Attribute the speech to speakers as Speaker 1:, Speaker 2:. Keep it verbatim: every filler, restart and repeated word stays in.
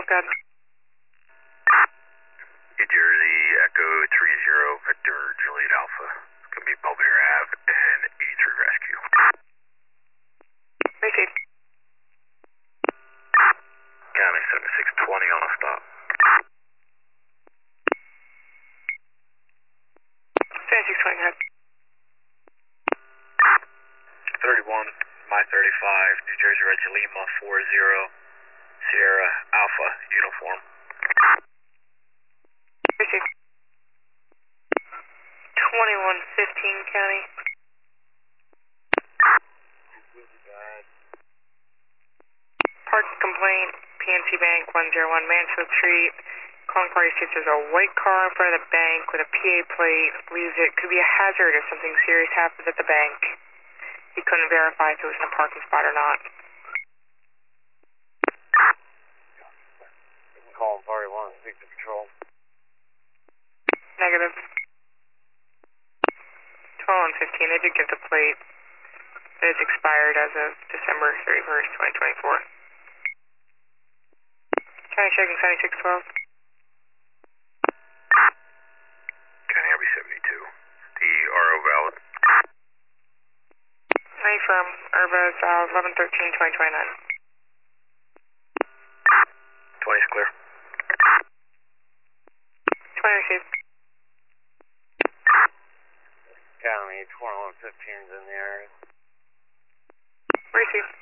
Speaker 1: good.
Speaker 2: New Jersey, Echo three zero, Victor, Juliet Alpha. It's going to be Belvedere Ave and eighty-three Rescue.
Speaker 1: Received.
Speaker 2: County seventy-six twenty on a stop.
Speaker 1: seventy-six twenty, good.
Speaker 2: thirty-one, my thirty-five, New Jersey Reggie Lima four zero, Sierra Alpha, uniform.
Speaker 1: Received. twenty-one fifteen County. Parking complaint, P N C Bank one oh one Mansfield Street. Calling party states there's a white car in front of the bank with a P A plate. Believes it could be a hazard if something serious happens at the bank. He couldn't verify if it was in a parking spot or not.
Speaker 2: You can call party one, speak to patrol.
Speaker 1: Negative. twenty-one fifteen, they did get the plate. It is expired as of December thirty-first, twenty twenty-four. County checking seventy-six twelve.
Speaker 2: County R B seventy-two. The R O valid.
Speaker 1: Any firm, R V A is valid eleven thirteen twenty twenty-nine.
Speaker 2: twenty is clear.
Speaker 1: twenty received.
Speaker 2: County twenty-one fifteen is in the area.
Speaker 1: Received.